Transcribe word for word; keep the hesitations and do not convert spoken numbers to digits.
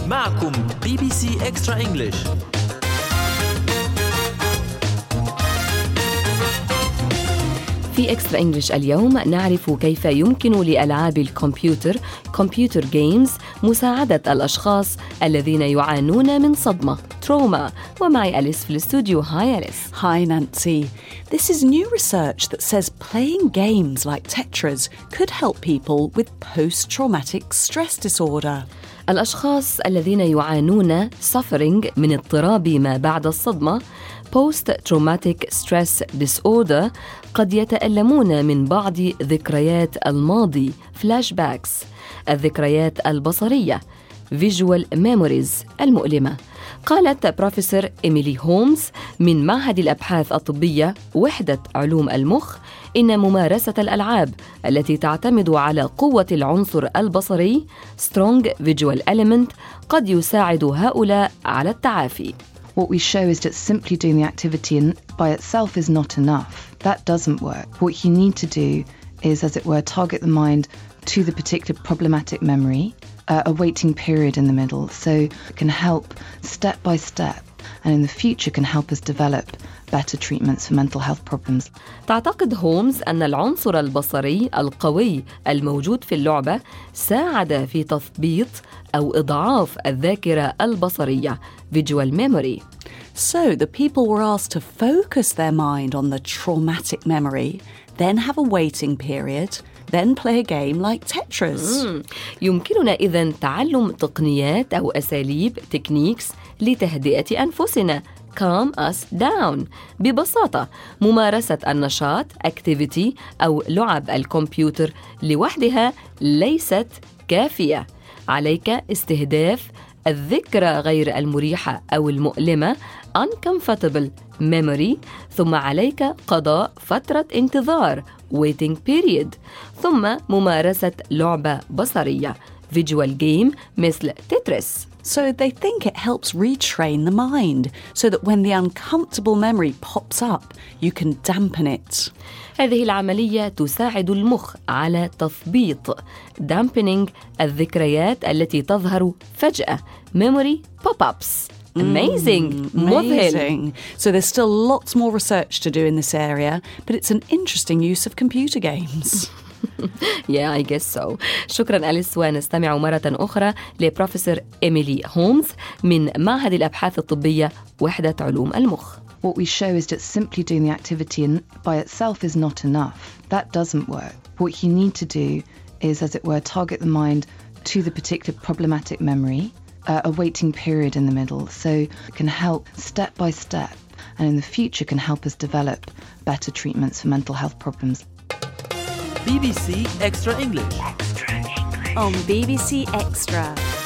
معكم بي بي سي إكسترا إنجليش. في إكسترا إنجليش اليوم نعرف كيف يمكن لألعاب الكمبيوتر كمبيوتر جيمز مساعدة الأشخاص الذين يعانون من صدمة تروما. ومعي أليس في الاستوديو. هاي أليس. Hi Nancy. This is new research that says playing games like Tetris could help people with post-traumatic stress disorder. الأشخاص الذين يعانون suffering من اضطراب ما بعد الصدمة post-traumatic stress disorder قد يتألمون من بعض ذكريات الماضي flashbacks، الذكريات البصرية visual memories المؤلمة. قالت بروفيسور إيميلي هومز من معهد الأبحاث الطبية وحدة علوم المخ إن ممارسة الألعاب التي تعتمد على قوة العنصر البصري strong visual element قد يساعد هؤلاء على التعافي. What we show is that simply doing the activity in, by itself is not enough. That doesn't work. What you need to do is, as it were, target the mind to the particular problematic memory, uh, a waiting period in the middle, so it can help step by step, and in the future can help us develop better treatments for mental health problems. تعتقد هومز أن العنصر البصري القوي الموجود في اللعبة ساعد في تثبيط أو إضعاف الذاكرة البصرية visual memory. So the people were asked to focus their mind on the traumatic memory, then have a waiting period, then play a game like Tetris. مم. يمكننا إذن تعلم تقنيات أو أساليب تكنيكس لتهدئة أنفسنا calm us down. ببساطة ممارسة النشاط activity أو لعب الكمبيوتر لوحدها ليست كافية. عليك استهداف الذكرى غير المريحة أو المؤلمة uncomfortable memory، ثم عليك قضاء فترة انتظار waiting period، ثم ممارسة لعبة بصرية visual game مثل تتريس. So they think it helps retrain the mind so that when the uncomfortable memory pops up, you can dampen it. هذه العملية تساعد المخ على تثبيط dampening الذكريات التي تظهر فجأة memory pop-ups. Amazing. Mm, مذهل. amazing. So there's still lots more research to do in this area, but it's an interesting use of computer games. Yeah, I guess so. شكرا أليس، ونستمع مرة أخرى لبروفيسور إيميلي هومز من معهد الأبحاث الطبية وحدة علوم المخ. What we show is that simply doing the activity in, by itself is not enough. That doesn't work. What you need to do is, as it were, target the mind to the particular problematic memory, uh, a waiting period in the middle, so it can help step by step, and in the future can help us develop better treatments for mental health problems. بي بي سي إكسترا إنجليش on B B C Extra.